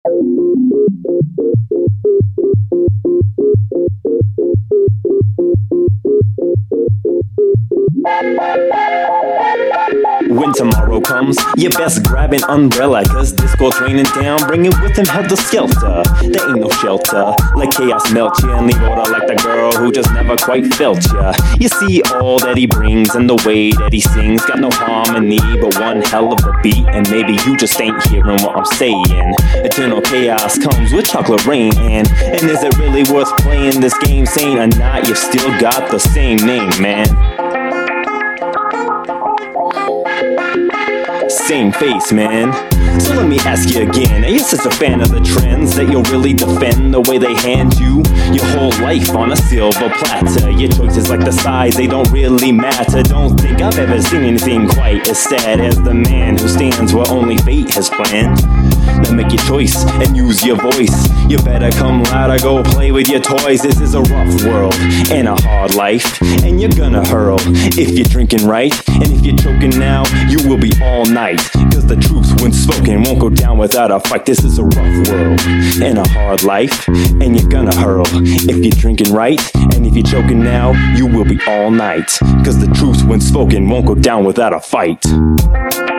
When tomorrow comes, you best grab an umbrella, cause disco's raining down, bringing with him helter-skelter. There ain't no shelter, let chaos melt ya and leave order like the girl who just never quite felt ya. You see all that he brings and the way that he sings, got no harmony but one hell of a beat. And maybe you just ain't hearing what I'm saying. Eternal chaos comes with chocolate rain, and is it really worth playing this game? Sane or not, you've still got the same name, man. Same face, man. So let me ask you again, are you such a fan of the trends that you'll really defend the way they hand you your whole life on a silver platter? Your choices like the size, they don't really matter. Don't think I've ever seen anything quite as sad as the man who stands where only fate has planned. Now make your choice and use your voice. You better come louder, go play with your toys. This is a rough world and a hard life, and you're gonna hurl if you're drinking right. And if you're choking now, you will be all night, cause the truth when spoken won't go down without a fight. This is a rough world and a hard life, and you're gonna hurl if you're drinking right. And if you're choking now, you will be all night, cause the truth when spoken won't go down without a fight.